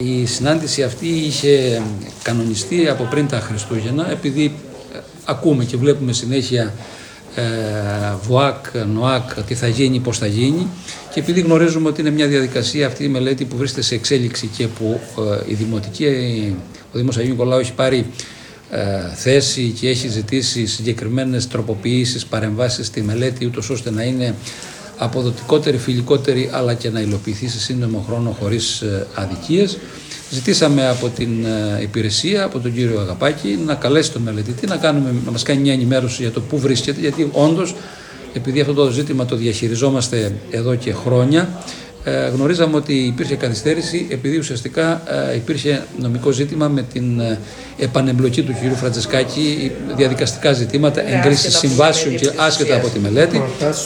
Η συνάντηση αυτή είχε κανονιστεί από πριν τα Χριστούγεννα, επειδή ακούμε και βλέπουμε συνέχεια ΒΟΑΚ, ΝΟΑΚ, τι θα γίνει, πώς θα γίνει, και επειδή γνωρίζουμε ότι είναι μια διαδικασία αυτή η μελέτη που βρίσκεται σε εξέλιξη και που η Δημοτική, ο Δήμος Αγίου Νικολάου έχει πάρει θέση και έχει ζητήσει συγκεκριμένες τροποποιήσεις, παρεμβάσεις στη μελέτη, ούτως ώστε να είναι αποδοτικότερη, φιλικότερη, αλλά και να υλοποιηθεί σε σύντομο χρόνο χωρίς αδικίες. Ζητήσαμε από την υπηρεσία, από τον κύριο Αγαπάκη, να καλέσει τον μελετητή, να μας κάνει μια ενημέρωση για το πού βρίσκεται, γιατί όντως, επειδή αυτό το ζήτημα το διαχειριζόμαστε εδώ και χρόνια, γνωρίζαμε ότι υπήρχε καθυστέρηση, επειδή ουσιαστικά υπήρχε νομικό ζήτημα με την επανεμπλοκή του κυρίου Φραντζεσκάκη, διαδικαστικά ζητήματα, εγκρίσεις συμβάσεων και άσχετα από τη μελέτη.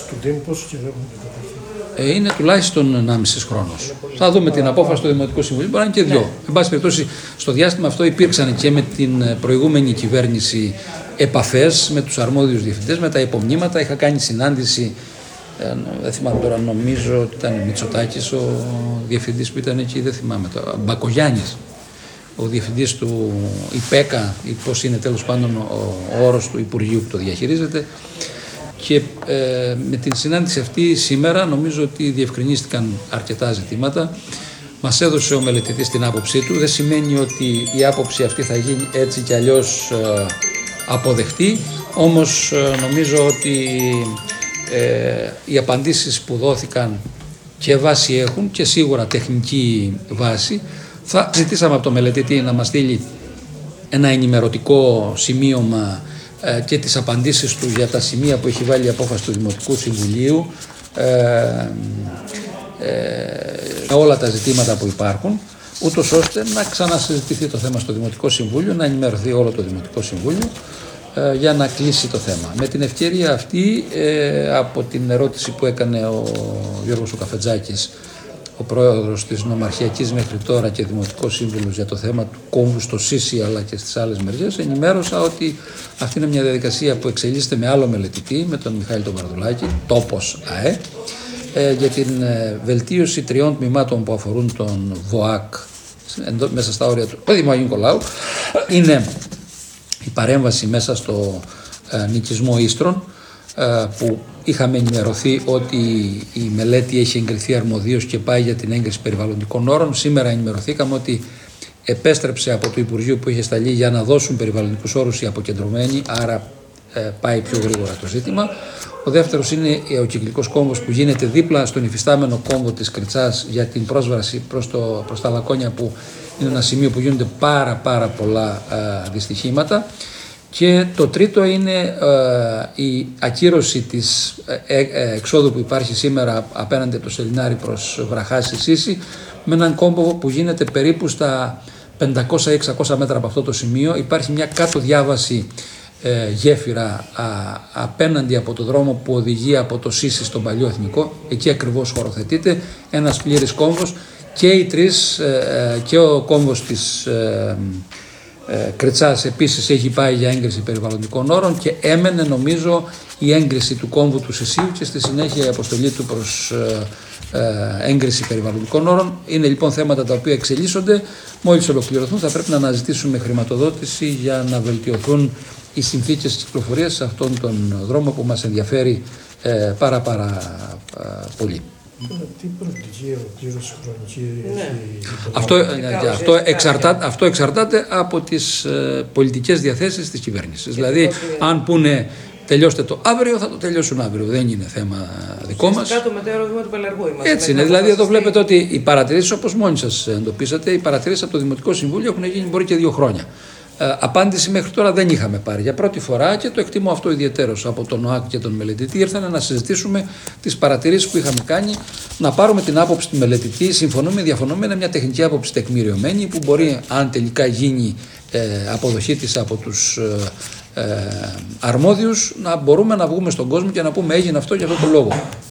Είναι τουλάχιστον 1,5 χρόνος. Θα δούμε την απόφαση του Δημοτικού Συμβουλίου, μπορεί να είναι και 2. Εν πάση περιπτώσει, στο διάστημα αυτό υπήρξαν και με την προηγούμενη κυβέρνηση επαφές με τους αρμόδιους διευθυντές, με τα υπομνήματα. Είχα κάνει συνάντηση, δεν θυμάμαι τώρα, νομίζω ότι ήταν Μητσοτάκης ο διευθυντής που ήταν εκεί, δεν θυμάμαι τώρα, Μπακογιάννης, ο διευθυντής του ΙΠΕΚΑ, ή πώς είναι τέλος πάντων ο όρος του Υπουργείου που το διαχειρίζεται. Και με την συνάντηση αυτή σήμερα νομίζω ότι διευκρινίστηκαν αρκετά ζητήματα. Μας έδωσε ο μελετητής την άποψή του. Δεν σημαίνει ότι η άποψη αυτή θα γίνει έτσι κι αλλιώς αποδεκτή. Όμως νομίζω ότι οι απαντήσεις που δόθηκαν και βάση έχουν και σίγουρα τεχνική βάση. Θα ζητήσαμε από τον μελετητή να μας στείλει ένα ενημερωτικό σημείωμα και τις απαντήσεις του για τα σημεία που έχει βάλει η απόφαση του Δημοτικού Συμβουλίου, όλα τα ζητήματα που υπάρχουν, ούτως ώστε να ξανασυζητηθεί το θέμα στο Δημοτικό Συμβούλιο, να ενημερωθεί όλο το Δημοτικό Συμβούλιο για να κλείσει το θέμα. Με την ευκαιρία αυτή, από την ερώτηση που έκανε ο Γιώργος ο Καφετζάκης, ο πρόεδρος της Νομαρχιακής μέχρι τώρα και Δημοτικός Σύμβουλος, για το θέμα του κόμβου στο Σύσι αλλά και στις άλλες μεριές, ενημέρωσα ότι αυτή είναι μια διαδικασία που εξελίσσεται με άλλο μελετητή, με τον Μιχάλη τον Βαρδουλάκη, τόπος ΑΕ, για την βελτίωση 3 τμήματων που αφορούν τον ΒΟΑΚ μέσα στα όρια του Δήμου Αγίου Νικολάου. Είναι η παρέμβαση μέσα στο νοικισμό Ίστρων, που είχαμε ενημερωθεί ότι η μελέτη έχει εγκριθεί αρμοδίως και πάει για την έγκριση περιβαλλοντικών όρων. Σήμερα ενημερωθήκαμε ότι επέστρεψε από το Υπουργείο που είχε σταλεί για να δώσουν περιβαλλοντικούς όρους οι αποκεντρωμένοι, άρα πάει πιο γρήγορα το ζήτημα. Ο δεύτερος είναι ο κυκλικός κόμβος που γίνεται δίπλα στον υφιστάμενο κόμβο της Κριτσάς για την πρόσβαση προς τα Λακκόνια, που είναι ένα σημείο που γίνονται πάρα πολλά δυστυχήματα. Και το τρίτο είναι η ακύρωση της εξόδου που υπάρχει σήμερα απέναντι από το Σελινάρι προς Βραχάση Σύση, με έναν κόμβο που γίνεται περίπου στα 500-600 μέτρα από αυτό το σημείο. Υπάρχει μια κάτω διάβαση γέφυρα απέναντι από το δρόμο που οδηγεί από το Σύση στον Παλιό Εθνικό. Εκεί ακριβώς χωροθετείται ένας πλήρης κόμβος, και οι τρεις, και ο κόμβος της Κριτσάς επίσης έχει πάει για έγκριση περιβαλλοντικών όρων, και έμενε νομίζω η έγκριση του κόμβου του Σισίου και στη συνέχεια η αποστολή του προς έγκριση περιβαλλοντικών όρων. Είναι λοιπόν θέματα τα οποία εξελίσσονται. Μόλις ολοκληρωθούν θα πρέπει να αναζητήσουμε χρηματοδότηση για να βελτιωθούν οι συνθήκες κυκλοφορίας σε αυτόν τον δρόμο που μας ενδιαφέρει πάρα πολύ. Τι προοπτική Αυτό εξαρτάται από τις πολιτικές διαθέσεις της κυβέρνησης. Δηλαδή, αν πούνε τελειώστε το αύριο, θα το τελειώσουν αύριο. Δεν είναι θέμα δικό μας. Κάτω μετέωρο του Πελαργού είμαστε. Έτσι είναι. Δηλαδή, εδώ βλέπετε ότι οι παρατηρήσεις, όπως μόνοι σας εντοπίσατε, οι παρατηρήσεις από το Δημοτικό Συμβούλιο έχουν γίνει μπορεί και 2 χρόνια. Απάντηση μέχρι τώρα δεν είχαμε πάρει. Για πρώτη φορά, και το εκτιμώ αυτό ιδιαιτέρως, από τον ΟΑΚ και τον μελετητή, ήρθαν να συζητήσουμε τις παρατηρήσεις που είχαμε κάνει, να πάρουμε την άποψη του μελετητή. Συμφωνούμε, διαφωνούμε, είναι μια τεχνική άποψη τεκμηριωμένη, που μπορεί, αν τελικά γίνει αποδοχή της από τους αρμόδιους, να μπορούμε να βγούμε στον κόσμο και να πούμε έγινε αυτό για αυτό το λόγο.